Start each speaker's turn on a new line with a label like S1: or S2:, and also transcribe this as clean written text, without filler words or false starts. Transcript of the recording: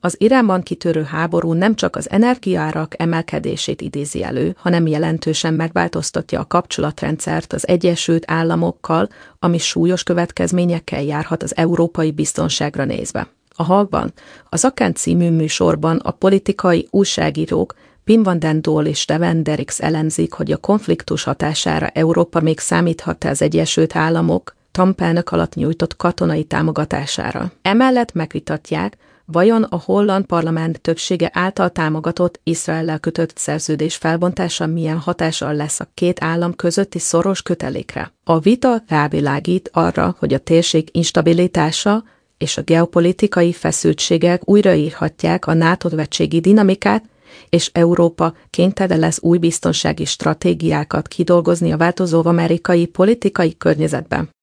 S1: Az Iránban kitörő háború nem csak az energiaárak emelkedését idézi elő, hanem jelentősen megváltoztatja a kapcsolatrendszert az Egyesült Államokkal, ami súlyos következményekkel járhat az európai biztonságra nézve. A Haagban, az Akent című műsorban a politikai újságírók Pim van den Dole és Steven Derricks elemzik, hogy a konfliktus hatására Európa még számíthat az Egyesült Államok Trump elnök alatt nyújtott katonai támogatására. Emellett megvitatják, vajon a holland parlament többsége által támogatott Izraellel kötött szerződés felbontása milyen hatással lesz a két állam közötti szoros kötelékre. A vita rávilágít arra, hogy a térség instabilitása és a geopolitikai feszültségek újraírhatják a NATO szövetségi dinamikát, és Európa kénytelen lesz új biztonsági stratégiákat kidolgozni a változó amerikai politikai környezetben.